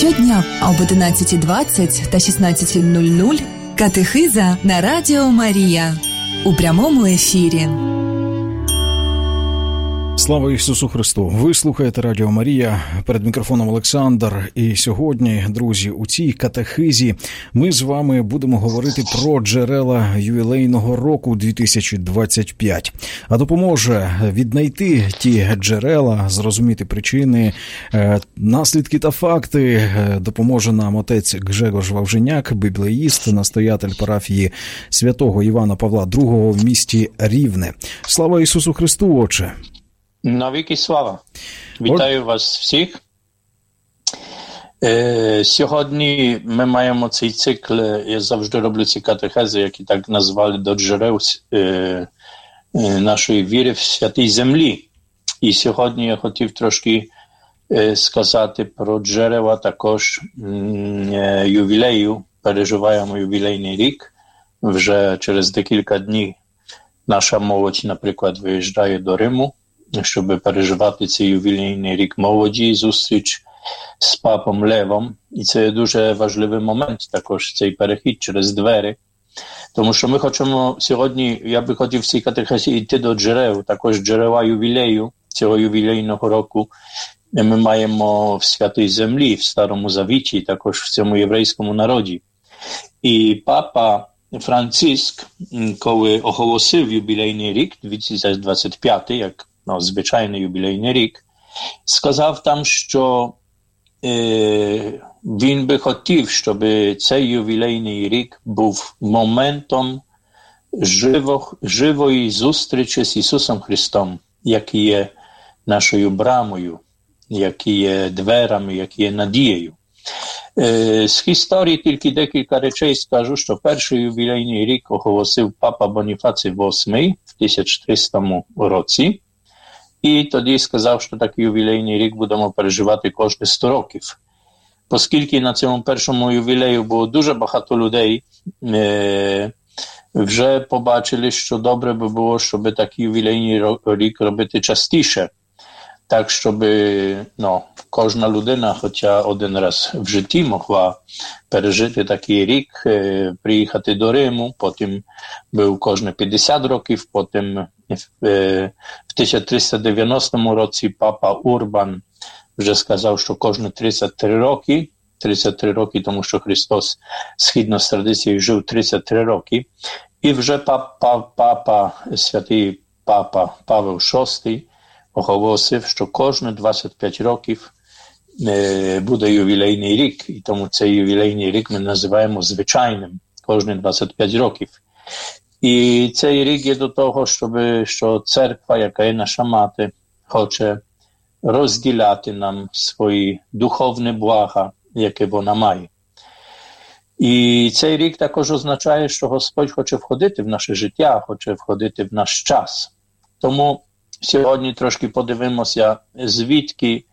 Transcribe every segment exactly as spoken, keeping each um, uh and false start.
Щодня об одинадцятій двадцять та шістнадцятій нуль нуль катехиза на Радіо Марія у прямому ефірі. Слава Ісусу Христу! Ви слухаєте Радіо Марія, перед мікрофоном Олександр. І сьогодні, друзі, у цій катехизі ми з вами будемо говорити про джерела ювілейного року дві тисячі двадцять п'ять. А допоможе віднайти ті джерела, зрозуміти причини, наслідки та факти, допоможе нам отець Гжегош Вавженяк, біблеїст, настоятель парафії святого Івана Павла другого в місті Рівне. Слава Ісусу Христу, отче! Навіки слава. Вітаю От... вас всіх. Е, сьогодні ми маємо цей цикл, я завжди роблю ці катехези, які так назвали, до джерел е, е, нашої віри в святій землі. І сьогодні я хотів трошки е, сказати про джерела також е, ювілею. Переживаємо ювілейний рік. Вже через декілька днів наша молодь, наприклад, виїжджає до Риму, щоб переживати цей ювілейний рік молоді, зустріч з папом Левом. І це дуже важливий момент також, цей перехід через двері. Тому що ми хочемо сьогодні, я би хотів в цій катехесі йти до джерел, також джерела ювілею, цього ювілейного року. Ми маємо в святій землі, в Старому Завіті, також в цьому єврейському народі. І папа Франциск, коли оголосив ювілейний рік, дві тисячі двадцять п'ятий, як ну, звичайний ювілейний рік, сказав там, що е, він би хотів, щоб цей ювілейний рік був моментом живо, живої зустрічі з Ісусом Христом, який є нашою брамою, який є дверами, який є надією. Е, з історії тільки декілька речей скажу, що перший ювілейний рік оголосив папа Боніфацій восьмий в тисяча тристому році. І тоді сказав, що такий ювілейний рік будемо переживати кожні сто років. Оскільки на цьому першому ювілею було дуже багато людей, е, вже побачили, що добре би було, щоб такий ювілейний рік робити частіше. Так, щоб ну, кожна людина хоча один раз в житті могла пережити такий рік, е, приїхати до Риму, потім був кожні п'ятдесят років, потім е, в тисяча триста дев'яностому році папа Урбан вже сказав, що кожні тридцять три роки, тридцять три роки, тому що Христос згідно з традицією жив тридцять три роки, і вже папа, папа святий папа Павел шостий оголосив, що кожні двадцять п'ять років е, буде ювілейний рік, і тому цей ювілейний рік ми називаємо звичайним, кожні двадцять п'ять років. І цей рік є до того, щоб, що церква, яка є наша мати, хоче розділяти нам свої духовні блага, які вона має. І цей рік також означає, що Господь хоче входити в наше життя, хоче входити в наш час. Тому сьогодні трошки подивимося, звідки,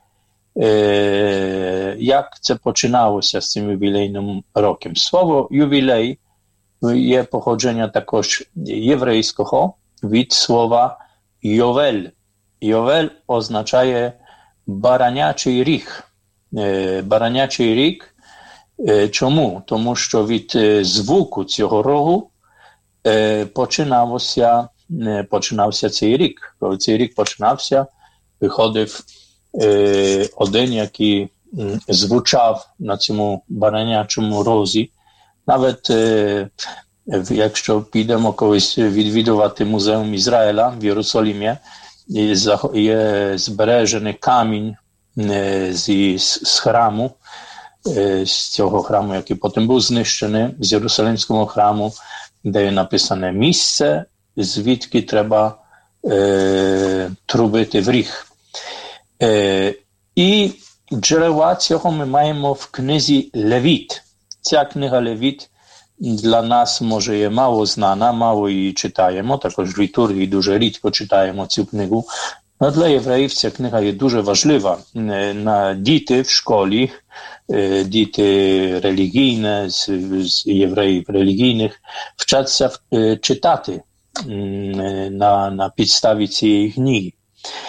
е, як це починалося з цим ювілейним роком. Слово «ювілей» є походження також єврейського від слова «йовель». «Йовель» означає баранячий ріг. Е, баранячий ріг. Е, чому? Тому що від е, звуку цього рогу е, починалося починався цей рік. Коли цей рік починався, виходив е, один, який м, звучав на цьому баранячому розі. Навіть е, якщо підемо колись відвідувати музеум Ізраїля в Єрусалимі, є збережений камінь е, з, з храму, е, з цього храму, який потім був знищений, з Єрусалимського храму, де є написане місце, звідки треба е, трубити в ріг. Е, і джерела цього ми маємо в книзі Левіт. Ця книга Левіт для нас, може, є мало знана, мало її читаємо, також в літургії дуже рідко читаємо цю книгу. Но для євреїв ця книга є дуже важлива. На діти в школі, діти релігійні, з, з євреїв релігійних, вчаться читати на, на підставі цієї книги.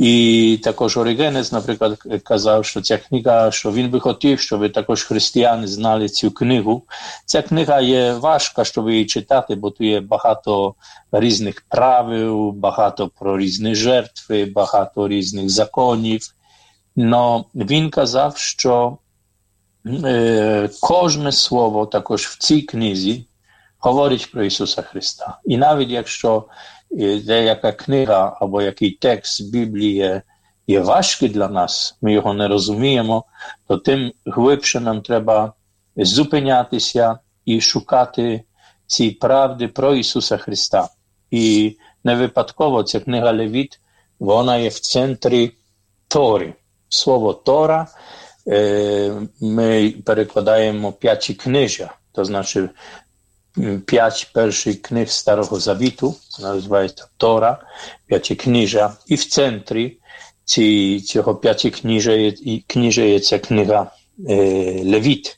І також Оригенес, наприклад, казав, що ця книга, що він би хотів, щоб також християни знали цю книгу. Ця книга є важка, щоб її читати, бо тут є багато різних правил, багато про різні жертви, багато різних законів. Но він казав, що е, кожне слово також в цій книзі говорить про Ісуса Христа. І навіть якщо деяка книга або який текст Біблії є, є важкий для нас, ми його не розуміємо, то тим глибше нам треба зупинятися і шукати ці правди про Ісуса Христа. І не випадково ця книга Левіт, вона є в центрі Тори. Слово Тора ми перекладаємо п'яті книжя, то значить п'ять перших книг Старого Завіту, називається Тора, п'яті книжа, і в центрі ці, цього п'яті книжа є, книжа є ця книга е, Левіт.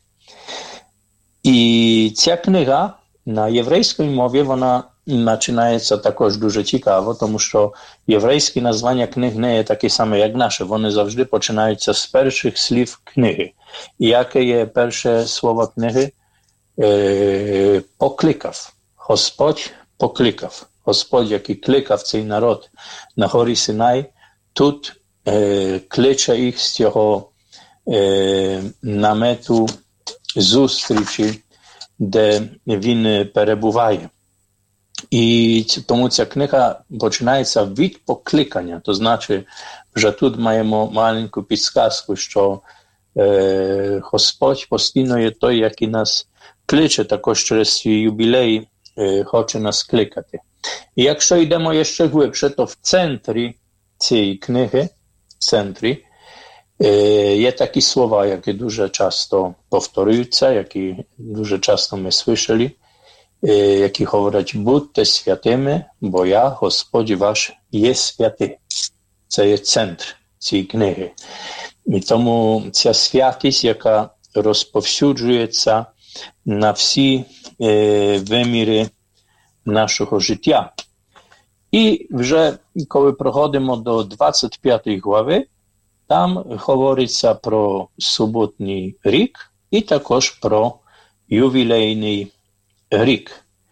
І ця книга на єврейській мові, вона починається також дуже цікаво, тому що єврейські названня книг не є такі самі, як наші. Вони завжди починаються з перших слів книги. І яке є перше слово книги? Е, покликав. Господь покликав. Господь, який кликав цей народ на горі Синай, тут е, кличе їх з цього е, намету зустрічі, де він перебуває. І тому ця книга починається від покликання. То значить, вже тут маємо маленьку підсказку, що е, Господь постійно є той, який нас кличе, також через свій юбілей е, хоче нас кликати. І якщо йдемо ще глибше, то в центрі цієї книги, в центрі, е, є такі слова, які дуже часто повторюються, які дуже часто ми слышали, е, які говорять: будьте святими, бо я, Господь ваш, є святий. Це є центр цієї книги. І тому ця святість, яка розповсюджується на всі е, виміри нашого життя. І вже коли проходимо до двадцять п'ятої глави, там говориться про суботній рік і також про ювілейний рік.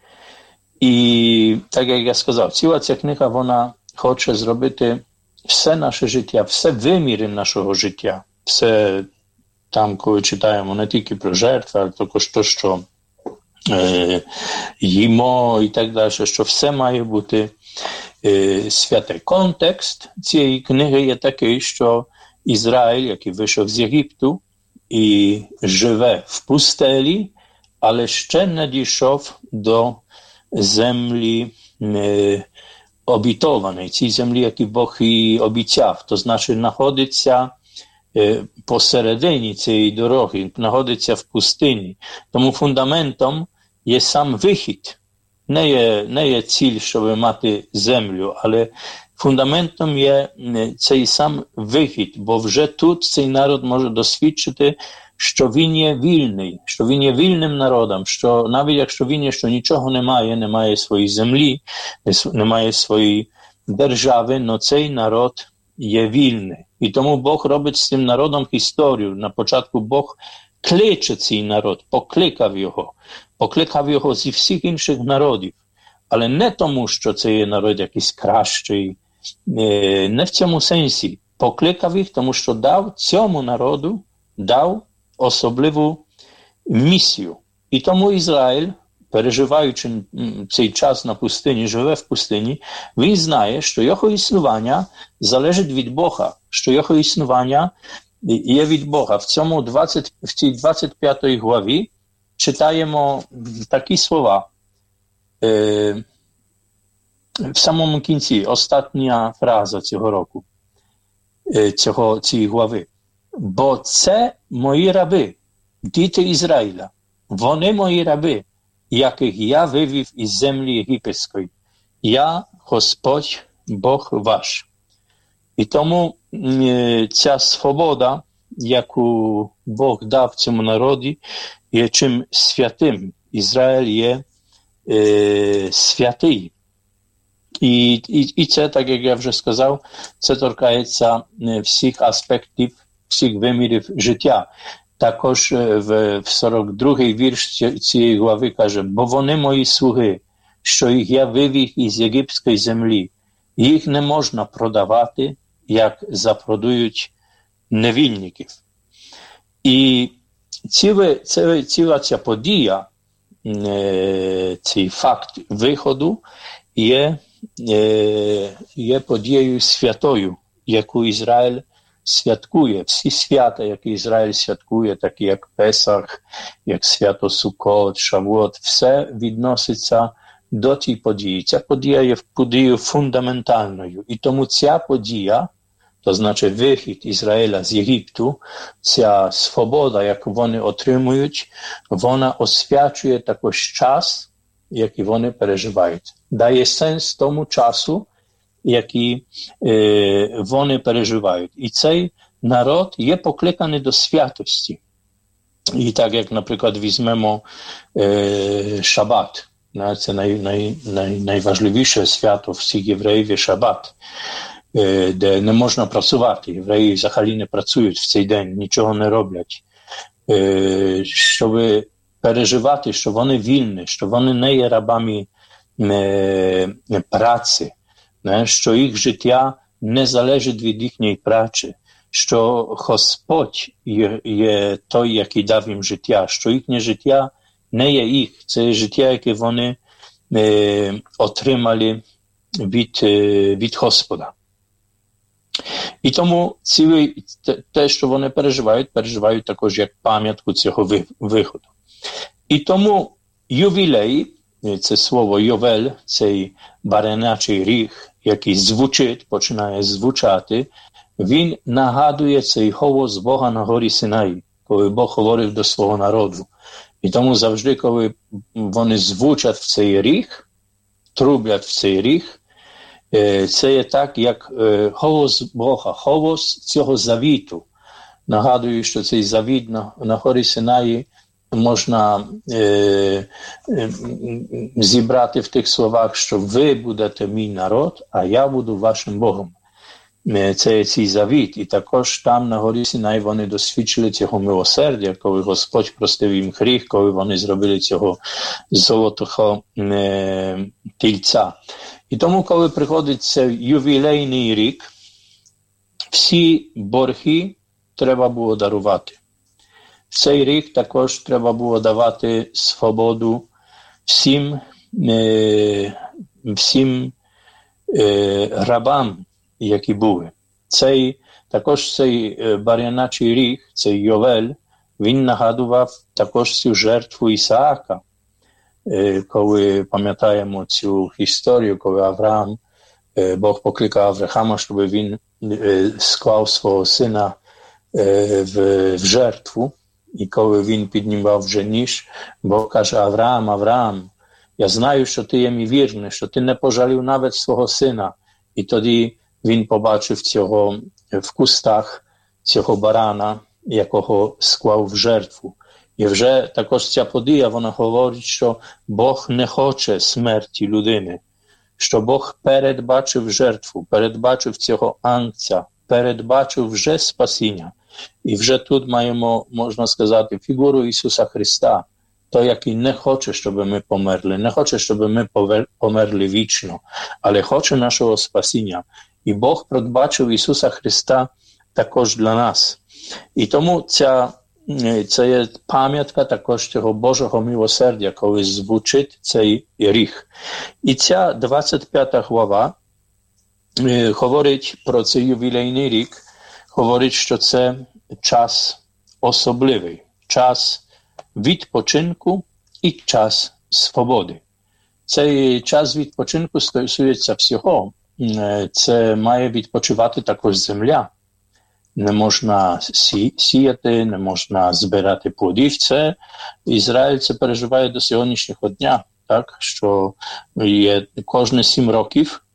І так як я сказав, ціла ця книга, вона хоче зробити все наше життя, все виміри нашого життя, все там, коли читаємо не тільки про жертви, але також те, що е, їмо і так далі, що все має бути е, святе. Контекст цієї книги є такий, що Ізраїль, який вийшов з Єгипту і живе в пустелі, але ще не дійшов до землі е, обітованої, цій землі, яку Бог і обіцяв. То значить, знаходиться посередині цієї дороги, знаходиться в пустині. Тому фундаментом є сам вихід. Не є, не є ціль, щоб мати землю, але фундаментом є цей сам вихід, бо вже тут цей народ може досвідчити, що він є вільний, що він є вільним народом, що навіть якщо він є, що нічого немає, немає своєї землі, немає своєї держави, але цей народ є вільний. І тому Бог робить з цим народом історію. На початку Бог кличе цей народ, покликав його, покликав його зі всіх інших народів. Але не тому, що це є народ якийсь кращий, не в цьому сенсі. Покликав їх, тому що дав цьому народу, дав особливу місію. І тому Ізраїль, переживаючи цей час на пустині, живе в пустині, він знає, що його існування залежить від Бога, що його існування є від Бога. В цьому двадцять, в цій двадцять п'ятій главі читаємо такі слова. Е, в самому кінці, остання фраза цього року, е, цього, цієї глави. Бо це мої раби, діти Ізраїля. Вони мої раби, яких я вивів із землі єгипетської. Я, Господь, Бог ваш. І тому е, ця свобода, яку Бог дав цьому народі, є чим святим. Ізраїль є е, святий. І, і, і це, так як я вже сказав, це торкається всіх аспектів, всіх вимірів життя. Також в, в сорок другий вірш цієї глави каже: «Бо вони мої слуги, що їх я вивів із єгипетської землі. Їх не можна продавати, як запродають невільників». І ціле, ціле, ціла ця подія, цей факт виходу є, є подією святою, яку Ізраїль святкує. Всі свята, які Ізраїль святкує, такі як Песах, як свято Суккот, Шавуот, все відноситься до тієї події. Ця подія є подією фундаментальною. І тому ця подія, то значить вихід Ізраїля з Єгипту, ця свобода, яку вони отримують, вона освячує також час, який вони переживають. Дає сенс тому часу, який е, вони переживають. І цей народ є покликаний до святості. І так, як, наприклад, візьмемо е, Шабат. Це най, най, най, найважливіше свято всіх євреїв є Шабат, е, де не можна працювати. Євреї взагалі не працюють в цей день, нічого не роблять. Е, щоб переживати, що вони вільні, що вони не є рабами е, праці, не, що їх життя не залежить від їхньої праці, що Господь є, є той, який дав їм життя, що їхнє життя не є їх, це життя, яке вони е, отримали від, е, від Господа. І тому ціле, те, що вони переживають, переживають також як пам'ятку цього виходу. І тому ювілей, це слово Йовель, цей баранячий ріг, який звучить, починає звучати, він нагадує цей голос Бога на горі Синаї, коли Бог говорив до свого народу. І тому завжди, коли вони звучать в цей ріг, трублять в цей ріг, це є так, як голос Бога, голос цього завіту. Нагадую, що цей завіт на, на горі Синаї можна е, е, зібрати в тих словах, що ви будете мій народ, а я буду вашим Богом. Це є цей завіт. І також там на горі Синай вони досвідчили цього милосердя, коли Господь простив їм гріх, коли вони зробили цього золотого е, тільця. І тому, коли приходить цей ювілейний рік, всі борги треба було дарувати. В цей рік також треба було давати свободу всім, е, всім е, рабам, які були. Цей, також цей баранячий ріг, цей Йовель, він нагадував також цю жертву Ісаака. Е, коли пам'ятаємо цю історію, коли Авраам, е, Бог покликав Авраама, щоб він е, склав свого сина е, в, в жертву. І коли він піднімав вже ніж, Бог каже: Авраам, Авраам, я знаю, що ти є мій вірний, що ти не пожалів навіть свого сина. І тоді він побачив цього в кустах, цього барана, якого склав в жертву. І вже також ця подія, вона говорить, що Бог не хоче смерті людини, що Бог передбачив жертву, передбачив цього ангця, передбачив вже спасіння. І вже тут маємо, можна сказати, фігуру Ісуса Христа, той, який не хоче, щоб ми померли, не хоче, щоб ми померли вічно, але хоче нашого спасіння. І Бог передбачив Ісуса Христа також для нас. І тому ця, це є пам'ятка також цього Божого милосердя, коли звучить цей ріг. І ця двадцять п'ята глава е, говорить про цей ювілейний рік, говорить, що це час особливий, час відпочинку і час свободи. Цей час відпочинку стосується всього. Це має відпочивати також земля. Не можна сі, сіяти, не можна збирати плодів. Це Ізраїль це переживає до сьогоднішнього дня, так, що є кожні сім років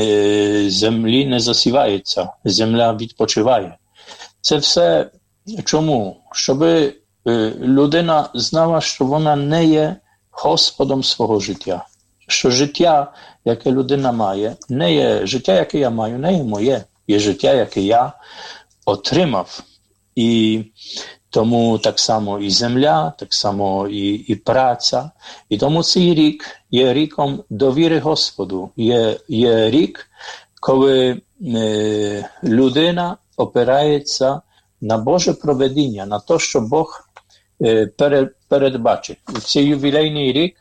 землі не засівається, земля відпочиває. Це все чому? Щоб людина знала, що вона не є Господом свого життя. що життя, яке людина має, не є життя, яке я маю, не є моє, є життя, яке я отримав. І тому так само і земля, так само і, і праця. І тому цей рік є ріком довіри Господу. Є, є рік, коли е, людина опирається на Боже провидіння, на те, що Бог е, перед, передбачить. У цей ювілейний рік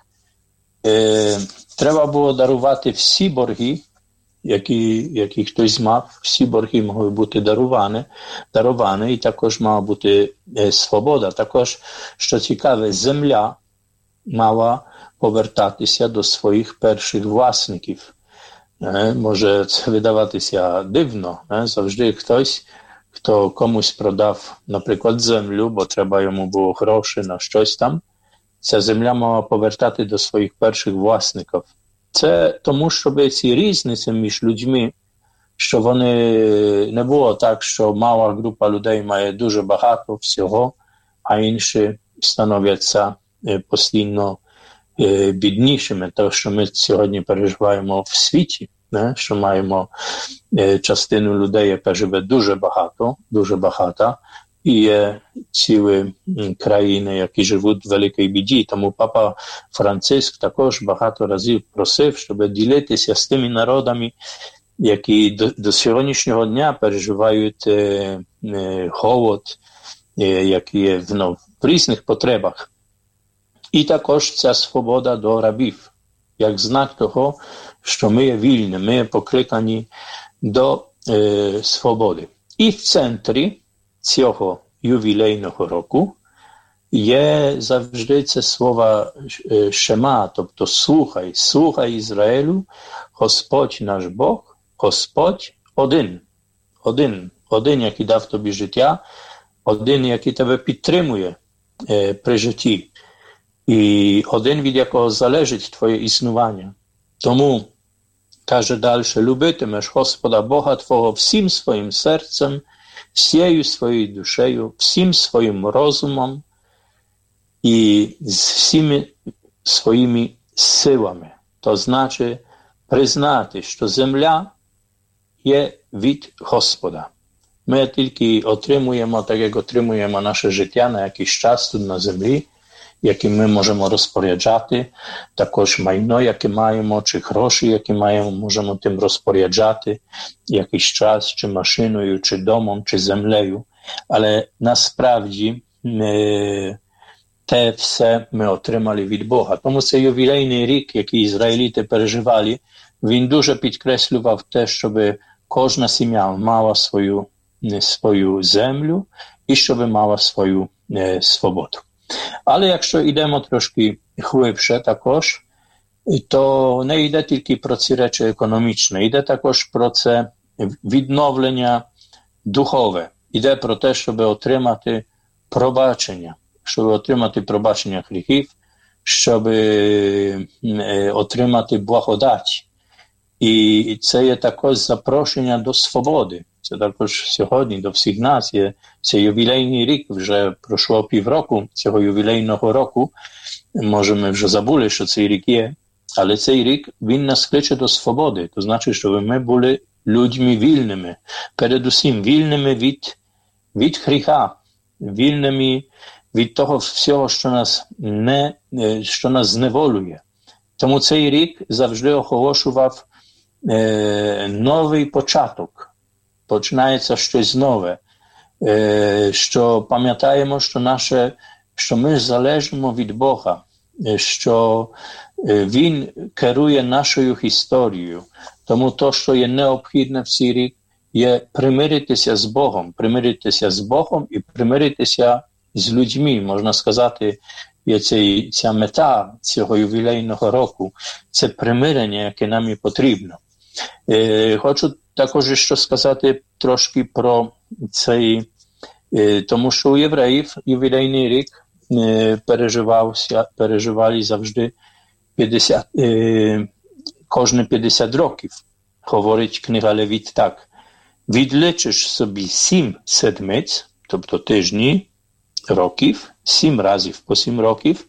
е, треба було дарувати всі борги, які, які хтось мав, всі борги могли бути даровані, даровані, і також мала бути е, свобода. Також, що цікаве, земля мала повертатися до своїх перших власників. Е, може це видаватися дивно, е? Завжди хтось, хто комусь продав, наприклад, землю, бо треба йому було гроші на щось там, ця земля мала повертати до своїх перших власників. Це тому, щоб ці різниці між людьми, що вони не було так, що мала група людей має дуже багато всього, а інші становляться постійно біднішими. Те, що ми сьогодні переживаємо в світі, не? Що маємо частину людей, яка живе дуже багато, дуже багата, і є цілі країни, які живуть в великій біді. Тому папа Франциск також багато разів просив, щоб ділитися з тими народами, які до, до сьогоднішнього дня переживають е, е, голод, е, які є в, ну, в різних потребах. І також ця свобода до рабів, як знак того, що ми є вільні, ми є покликані до е, свободи. І в центрі цього ювілейного року є завжди це слово «шема», тобто «слухай, слухай Ізраїлю, Господь наш Бог, Господь один, один, один, який дав тобі життя, один, який тебе підтримує е, при житті, і один, від якого залежить твоє існування. Тому, каже далі, любитимеш Господа Бога твого всім своїм серцем, всією своєю душею, всім своїм розумом і з всіми своїми силами. То значить признати, що земля є від Господа. Ми тільки отримуємо, так як отримуємо наше життя на якийсь час тут на землі, яким ми можемо розпоряджати, також майно, яке маємо, чи гроші, які маємо, можемо тим розпоряджати якийсь час, чи машиною, чи домом, чи землею. Але насправді ми, те все ми отримали від Бога. Тому цей ювілейний рік, який ізраїліти переживали, він дуже підкреслював те, щоб кожна сім'я мала свою, свою землю і щоб мала свою е, свободу. Але якщо йдемо трошки глибше також, то не йде тільки про ці речі економічні, йде також про це відновлення духове. Йде про те, щоб отримати пробачення, щоб отримати пробачення гріхів, щоб отримати благодать. І це є також запрошення до свободи. Це також сьогодні до всіх нас є цей ювілейний рік, вже пройшло півроку цього ювілейного року. Може, ми вже забули, що цей рік є, але цей рік, він нас кличе до свободи. То значить, що ми були людьми вільними, передусім вільними від, від гріха, вільними від того всього, що нас, не, що нас зневолює. Тому цей рік завжди оголошував е, новий початок. Починається щось нове, е, що пам'ятаємо, що, наше, що ми залежимо від Бога, що Він керує нашою історією. Тому то, що є необхідне в цей рік, є примиритися з Богом, примиритися з Богом і примиритися з людьми. Можна сказати, є ця, ця мета цього ювілейного року, це примирення, яке нам і потрібно. Е, хочу також що сказати трошки про цей, е, тому що у євреїв ювілейний рік е, переживався, переживали завжди п'ятдесят, е, кожні п'ятдесят років. Говорить книга Левіт так. Відличиш собі сім седмиць, тобто тижні, років, сім разів по сім років,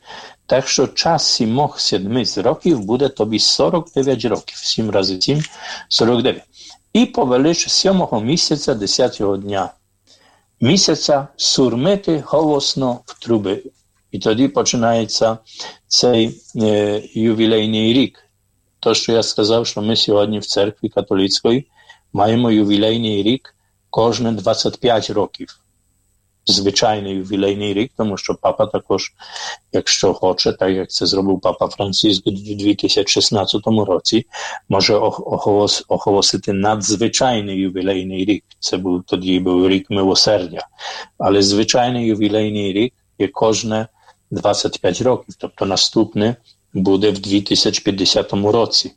Так що час сімох седмиць років буде тобі сорок дев'ять років. Сім рази сім – сорок дев'ять. І повелиш сьомого місяця, десятого дня місяця сурмити голосно в труби. І тоді починається цей е, ювілейний рік. То, що я сказав, що ми сьогодні в церкві католицької маємо ювілейний рік кожне двадцять п'ять років. Звичайний ювілейний рік, тому що папа також, якщо хоче, так як це зробив папа Франциск у дві тисячі шістнадцятому році, може оголос, оголосити надзвичайний ювілейний рік. Це був тоді був рік милосердя. Але звичайний ювілейний рік є кожне двадцять п'ять років, тобто наступне буде в дві тисячі п'ятдесятому році.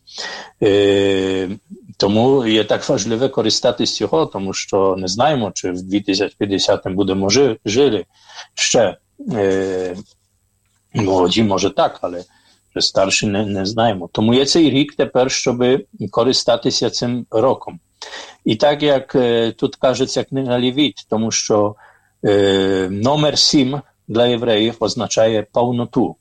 Е, тому є так важливо користатися цього, тому що не знаємо, чи в дві тисячі п'ятдесятому будемо жи, жили ще. Е, молоді, може так, але старші не, не знаємо. Тому є цей рік тепер, щоб користатися цим роком. І так, як е, тут кажеться книга Левіт, тому що е, номер сім для євреїв означає повноту.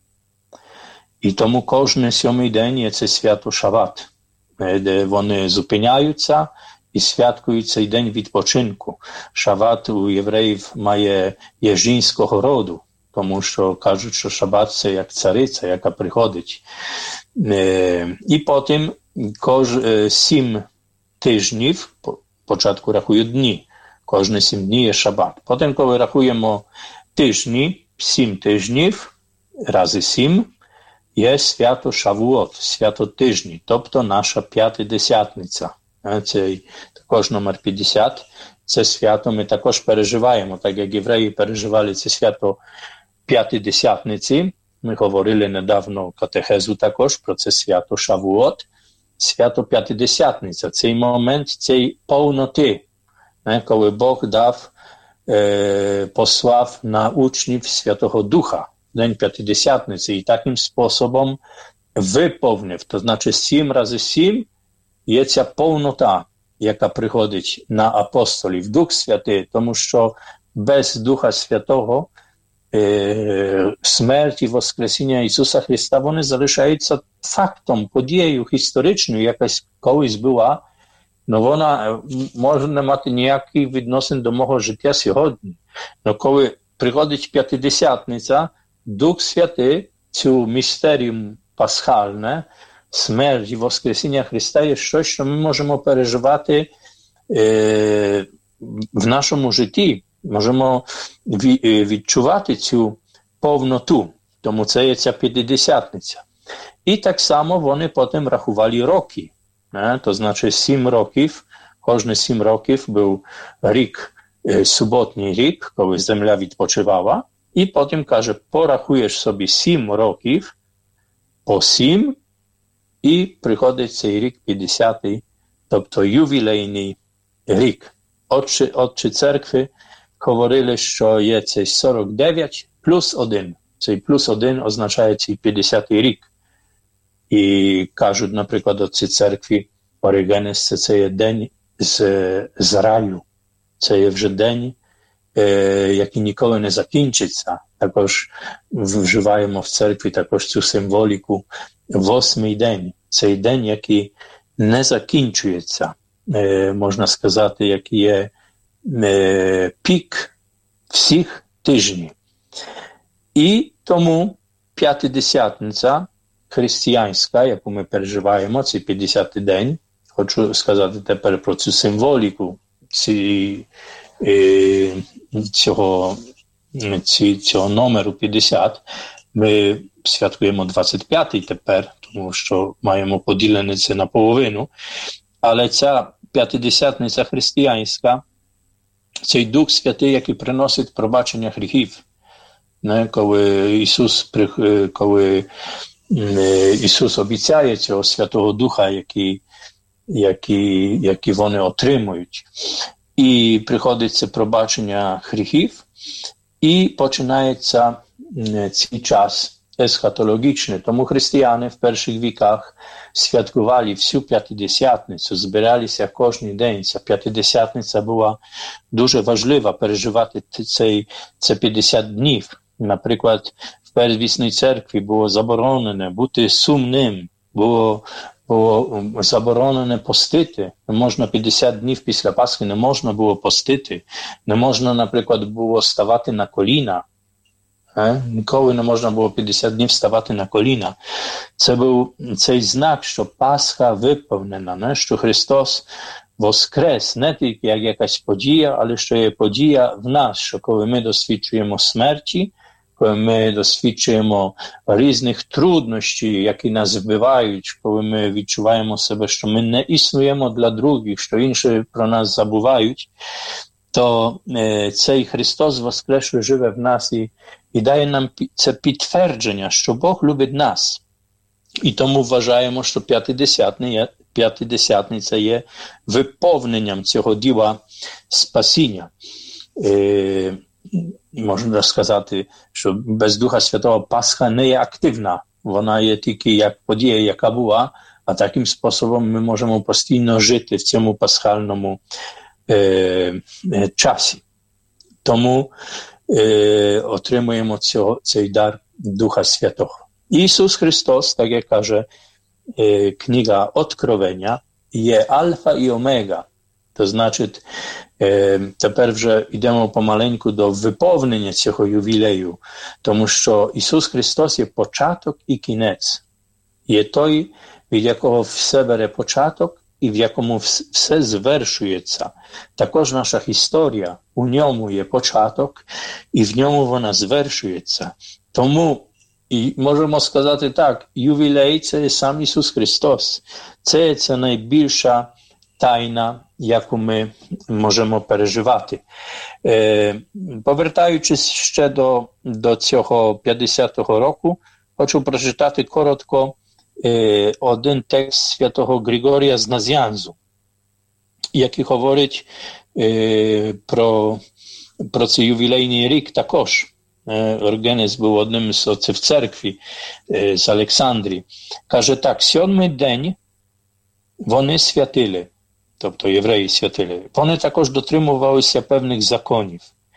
І тому кожен сьомий день є це свято Шават, де вони зупиняються і святкують цей день відпочинку. Шават у євреїв має є жінського роду, тому що кажуть, що Шабат – це як цариця, яка приходить. І потім кож, сім тижнів, початку рахують дні, кожні сім днів є Шабат. Потім, коли рахуємо тижні, сім тижнів, рази сім, є свято Шавуот, свято тижні, тобто наша п'ятидесятниця. Це також номер п'ятдесят. Це свято ми також переживаємо, так як євреї переживали це свято п'ятидесятниці. Ми говорили недавно катехезу також про це свято Шавуот, свято п'ятидесятниця. Цей момент, цей повноти, коли Бог дав, е, послав на учнів Святого Духа. День П'ятидесятниці, і таким способом виповнив, то значить сім рази сім є ця повнота, яка приходить на апостолів, Дух Святий, тому що без Духа Святого е, смерть і воскресіння Ісуса Христа, вони залишаються фактом, подією історичною, якась колись була, але вона може не мати ніяких відносин до мого життя сьогодні. Але коли приходить П'ятидесятниця, Дух Святий, цю містеріум пасхальне, смерть і воскресіння Христа є щось, що ми можемо переживати е, в нашому житті. Можемо відчувати цю повноту. Тому це є ця п'ятидесятниця. І так само вони потім рахували роки. Не? То значить сім років, кожні сім років був рік, е, суботній рік, коли земля відпочивала. І потім каже, порахуєш собі сім років, по сім, і приходить цей рік п'ятдесятий, тобто ювілейний рік. Отчі, отчі церкви говорили, що є цей сорок дев'ять плюс один. Цей плюс один означає цей п'ятдесятий рік. І кажуть, наприклад, отці церкви Оригенес, це, це є день з, з раю. Це є вже день, який ніколи не закінчиться. Також вживаємо в церкві також цю символіку. Восьмий день. Цей день, який не закінчується. Можна сказати, який є пік всіх тижнів. І тому п'ятидесятниця християнська, яку ми переживаємо, цей п'ятдесятий день, хочу сказати тепер про цю символіку, ці Цього, цього номеру п'ятдесят, ми святкуємо двадцять п'ятий тепер, тому що маємо поділене це на половину, але ця п'ятидесятниця християнська, цей Дух Святий, який приносить пробачення гріхів. Не? Коли Ісус, коли Ісус обіцяє цього Святого Духа, який, який, який вони отримують. І приходить це пробачення гріхів, і починається цей час есхатологічний. Тому християни в перших віках святкували всю п'ятидесятницю, збиралися кожен день. Ця п'ятидесятниця була дуже важлива переживати цей, це п'ятдесят днів. Наприклад, в первісної церкві було заборонене бути сумним, було, було заборонене постити. Не можна п'ятдесят днів після Пасхи не можна було постити. Не можна, наприклад, було ставати на коліна. Е? Ніколи не можна було п'ятдесят днів ставати на коліна. Це був цей знак, що Пасха виповнена, не? Що Христос воскрес, не тільки як якась подія, але що є подія в нас, що коли ми досвідчуємо смерті, коли ми досвідчуємо різних труднощів, які нас вбивають, коли ми відчуваємо себе, що ми не існуємо для других, що інші про нас забувають, то е, цей Христос воскреслий живе в нас і, і дає нам це підтвердження, що Бог любить нас. І тому вважаємо, що П'ятидесятниця є виповненням цього діла спасіння. Е, можна сказати, що без Духа Святого Пасха не є активна. Вона є тільки як подія, яка була, а таким способом ми можемо постійно жити в цьому пасхальному е, е, часі. Тому е, отримуємо цього, цей дар Духа Святого. Ісус Христос, так як каже е, книга Откровення, є альфа і омега. То значить, е, тепер вже йдемо помаленьку до виповнення цього ювілею, тому що Ісус Христос є початок і кінець. Є той, від якого все бере початок і в якому все звершується. Також наша історія, у ньому є початок і в ньому вона звершується. Тому і можемо сказати так, ювілей – це є сам Ісус Христос. Це, це найбільша тайна, яку ми можемо переживати. Е, повертаючись ще до, до цього п'ятдесятого року, хочу прочитати коротко е, один текст святого Григорія з Назянзу, який говорить е, про, про цей ювілейний рік також. Оргенес був одним з отців церкви е, з Олександрії. Каже так, сьомий день вони святили, тобто євреї святили. Вони також дотримувалися певних законів.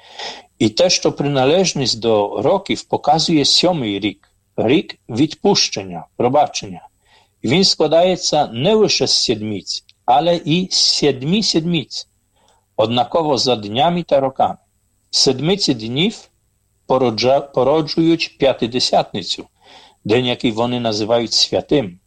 І те, що приналежність до років показує сьомий рік, рік відпущення, пробачення. І він складається не лише з сідмиць, але і з сідмі сідмиць, однаково за днями та роками. Седмиці днів породжа, породжують п'ятидесятницю, день, який вони називають святим.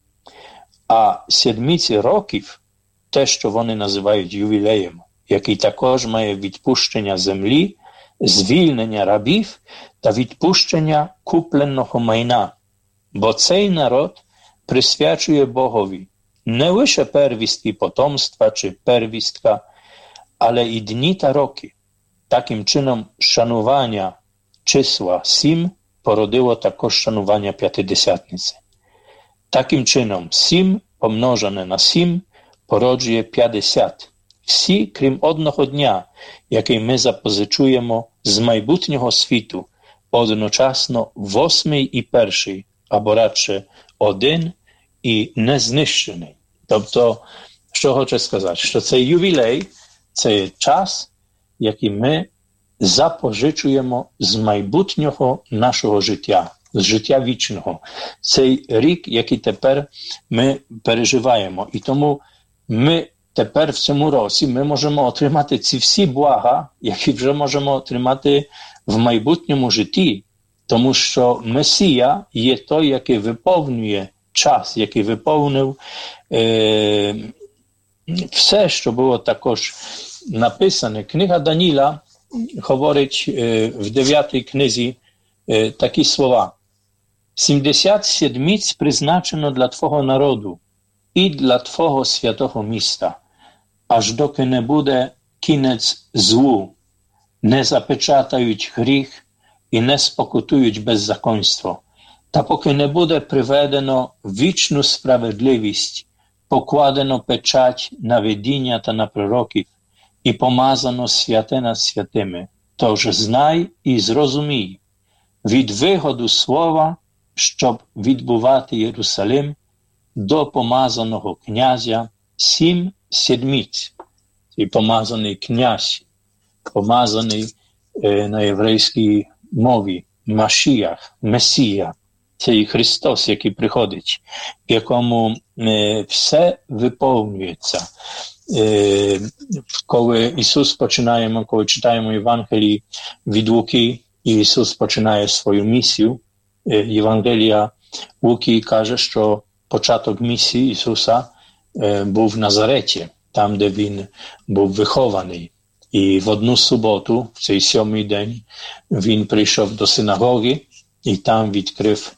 А сідмиці років – те, що вони називають ювілеєм, який також має відпущення землі, звільнення рабів та відпущення купленого майна. Бо цей народ присвячує Богові не лише первістки потомства чи первістка, але і дні та роки. Таким чином, шанування числа сім породило також шанування п'ятидесятниці. Таким чином, сім помножене на сім породжує п'ятдесят. Всі, крім одного дня, який ми запозичуємо з майбутнього світу, одночасно восьмий і перший, або радше один і незнищений. Тобто, що хочу сказати? Що цей ювілей – це є час, який ми запозичуємо з майбутнього нашого життя, з життя вічного. Цей рік, який тепер ми переживаємо. І тому ми тепер в цьому році ми можемо отримати ці всі блага, які вже можемо отримати в майбутньому житті. Тому що Месія є той, який виповнює час, який виповнив е, все, що було також написане. Книга Даніла говорить е, в дев'ятій книзі е, такі слова. «Сімдесят седмиць призначено для Твого народу і для Твого святого міста, аж доки не буде кінець злу, не запечатають гріх і не спокутують беззаконство, та поки не буде приведено вічну справедливість, покладено печать на видіння та на пророків, і помазано святе над святими. Тож знай і зрозумій, від виходу слова, щоб відбувати Єрусалим, до помазаного князя сім седмиць». І помазаний князь, помазаний е, на єврейській мові, Машіях, Месія, цей Христос, який приходить, в якому е, все виповнюється. Е, коли Ісус починаємо, коли читаємо Євангелії від Луки, і Ісус починає свою місію, е, Євангелія Луки каже, що початок місії Ісуса е, був в Назареті, там, де Він був вихований. І в одну суботу, в цей сьомий день, Він прийшов до синагоги і там відкрив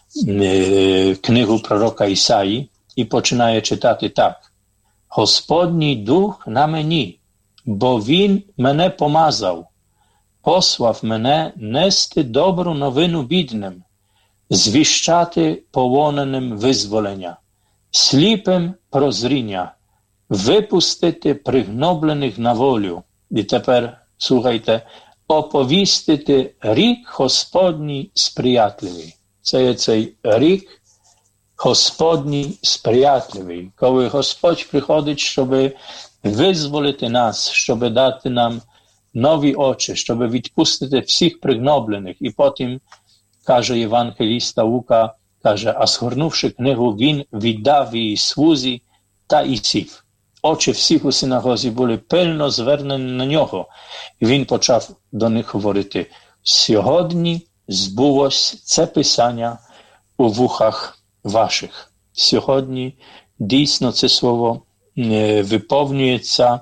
е, книгу пророка Ісаї і починає читати так. Господній дух на мені, бо Він мене помазав, послав мене нести добру новину бідним, звіщати полоненим визволення, сліпим прозріння, випустити пригноблених на волю. І тепер, слухайте, оповістити рік Господній сприятливий. Це є цей рік Господній сприятливий, коли Господь приходить, щоб визволити нас, щоб дати нам нові очі, щоб відпустити всіх пригноблених. І потім, каже євангеліста Лука, каже, а згорнувши книгу, він віддав її слузі та і сів. Очі всіх у синагозі були пильно звернені на нього. І він почав до них говорити, сьогодні збулось це писання у вухах ваших. Сьогодні дійсно це слово е, виповнюється,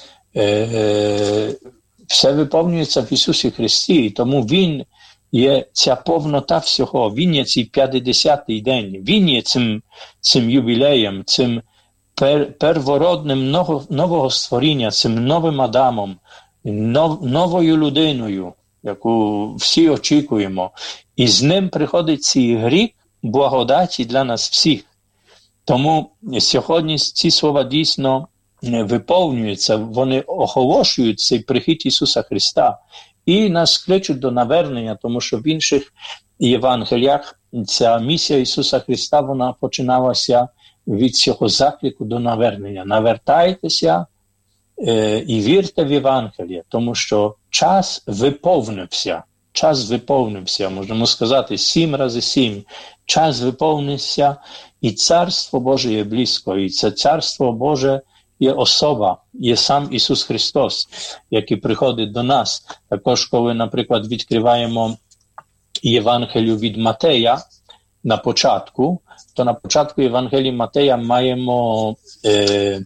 е, все виповнюється в Ісусі Христі, і тому Він є ця повнота всього, Він є цей п'ятдесятий день, Він є цим, цим ювілеєм, цим пер, первородним нового, нового створіння, цим новим Адамом, нов, новою людиною, яку всі очікуємо. І з ним приходить цей рік благодаті для нас всіх. Тому сьогодні ці слова дійсно виповнюються, вони оголошують цей прихід Ісуса Христа і нас кличуть до навернення, тому що в інших Євангеліях ця місія Ісуса Христа, вона починалася від цього заклику до навернення. Навертайтеся е, і вірте в Євангеліє, тому що час виповнився. Час виповнився, можемо сказати, сім разів сім. Час виповнився, і Царство Боже є близько. І це Царство Боже є особа, є сам Ісус Христос, який приходить до нас. Також, коли, наприклад, відкриваємо Євангелію від Матея на початку, то на початку Євангелії Матея маємо, е,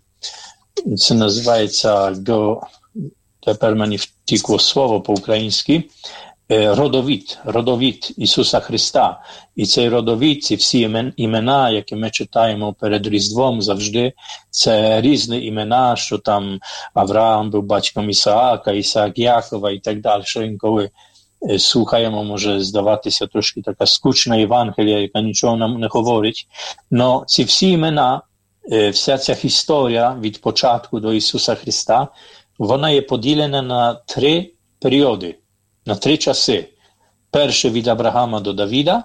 це називається, тепер мені втікло слово по-українськи, родовід, родовід Ісуса Христа. І цей родовід, ці всі імена, які ми читаємо перед Різдвом завжди, це різні імена, що там Авраам був батьком Ісаака, Ісаак Якова і так далі. Що інколи слухаємо, може здаватися трошки така скучна Євангелія, яка нічого нам не говорить. Но ці всі імена, вся ця історія від початку до Ісуса Христа, вона є поділена на три періоди. На три часи. Перший від Авраама до Давіда,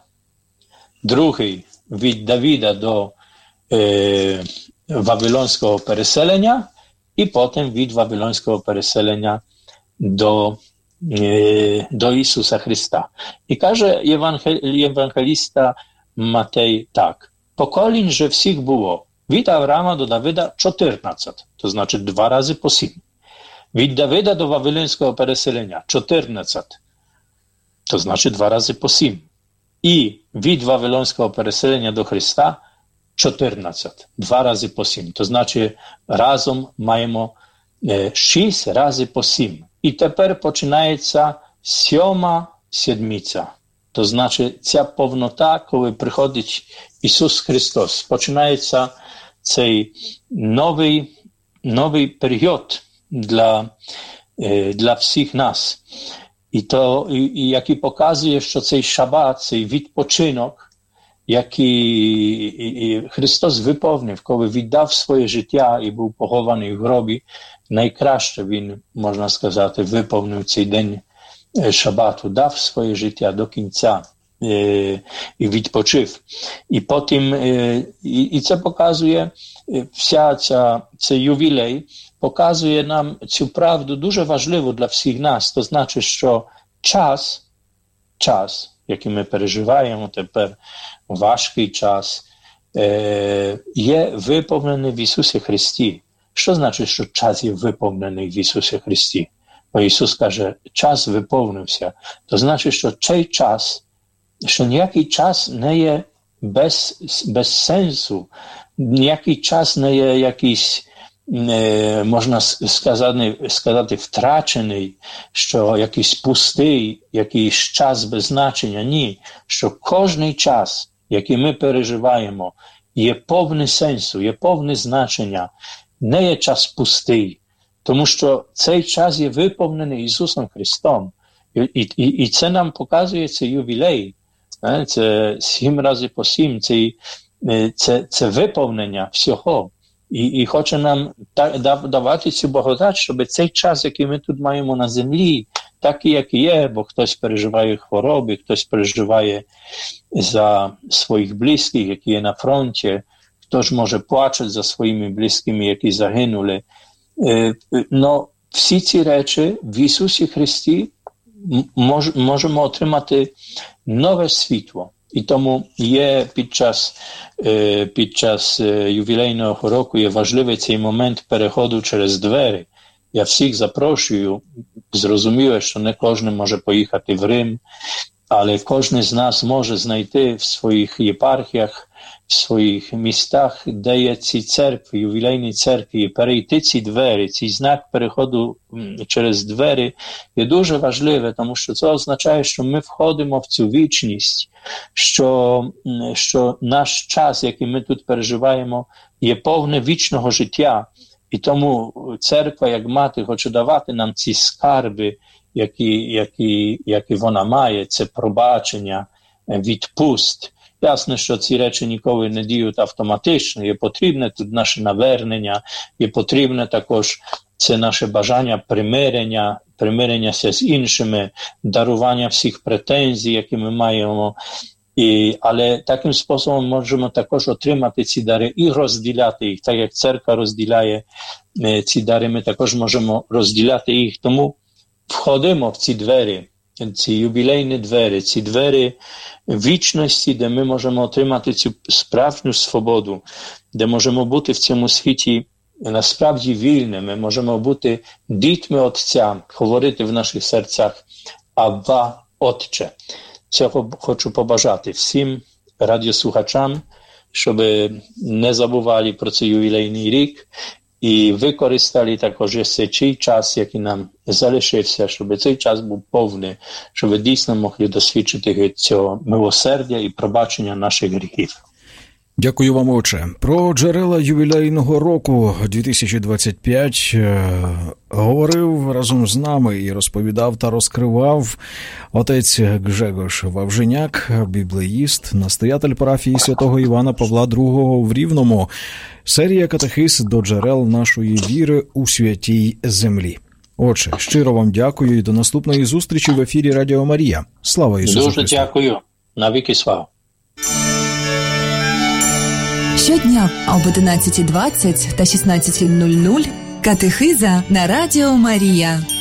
другий від Давіда до е, Вавилонського переселення, і потім від Вавилонського переселення до, е, до Ісуса Христа. І каже євангеліста Матей так. Поколінь же всіх було. Від Авраама до Давида чотирнадцять, то значить два рази по сім. Від Давида до Вавилонського переселення чотирнадцять, то значить два рази по сім. І від Вавилонського переселення до Христа чотирнадцять, два рази по сім. То значить разом маємо шість разів по сім. І тепер починається сьома седмиця. То значить ця повнота, коли приходить Ісус Христос. Починається цей новий, новий період для, для всіх нас. І, то, і, і який показує, що цей шабат, цей відпочинок, який і, і Христос виповнив, коли віддав своє життя і був похований в гробі, найкраще Він, можна сказати, виповнив цей день шабату, дав своє життя до кінця е, і відпочив. І потім, е, і, і це показує, вся ця, цей ювілей, показує нам цю правду дуже важливу для всіх нас. То значить, що час, час, який ми переживаємо тепер, важкий час, є виповнений в Ісусі Христі. Що значить, що час є виповнений в Ісусі Христі? Бо Ісус каже, час виповнився. То значить, що цей час, що ніякий час не є без, без сенсу, ніякий час не є якийсь, не, можна сказати, сказати, втрачений, що якийсь пустий, якийсь час без значення. Ні, що кожний час, який ми переживаємо, є повний сенсу, є повне значення, не є час пустий, тому що цей час є виповнений Ісусом Христом. І, і, і це нам показує цей ювілей. Це сім разів по сім, це, це, це виповнення всього. І, і хоче нам давати цю благодать, щоб цей час, який ми тут маємо на землі, такий, як є, бо хтось переживає хвороби, хтось переживає за своїх близьких, які є на фронті, хтось може плаче за своїми близькими, які загинули. Но всі ці речі в Ісусі Христі мож, можемо отримати нове світло. І тому є під час, під час ювілейного року є важливий цей момент переходу через двері. Я всіх запрошую, зрозуміло, що не кожен може поїхати в Рим, але кожен з нас може знайти в своїх єпархіях, в своїх містах, де є ці церкви, ювілейні церкви, і перейти ці двері, цей знак переходу через двері є дуже важливе, тому що це означає, що ми входимо в цю вічність, що, що наш час, який ми тут переживаємо, є повне вічного життя. І тому церква, як мати, хоче давати нам ці скарби, які, які, які вона має, це пробачення, відпуст. Ясно, що ці речі ніколи не діють автоматично, є потрібне тут наше навернення, є потрібне також це наше бажання примирення, примирення з іншими, дарування всіх претензій, які ми маємо. І, але таким способом можемо також отримати ці дари і розділяти їх. Так як церква розділяє ці дари, ми також можемо розділяти їх. Тому входимо в ці двері, ці ювілейні двері, ці двері вічності, де ми можемо отримати цю справжню свободу, де можемо бути в цьому світі насправді вільними, можемо бути дітьми Отця, говорити в наших серцях «Авва, Отче». Цього хочу побажати всім радіослухачам, щоб не забували про цей ювілейний рік і використали також цей час, який нам залишився, щоб цей час був повний, щоб дійсно могли досвідчити цього милосердя і пробачення наших гріхів. Дякую вам, отче. Про джерела ювілейного року дві тисячі двадцять п'ять е, говорив разом з нами і розповідав та розкривав отець Гжегош Вавженяк, біблеїст, настоятель парафії святого Івана Павла другого в Рівному. Серія катехиз до джерел нашої віри у святій землі. Отче, щиро вам дякую і до наступної зустрічі в ефірі Радіо Марія. Слава Ісусу Христу! Дуже дякую. Навіки слава! Щодня об одинадцятій двадцять та шістнадцятій нуль нуль катехиза на Радіо Марія.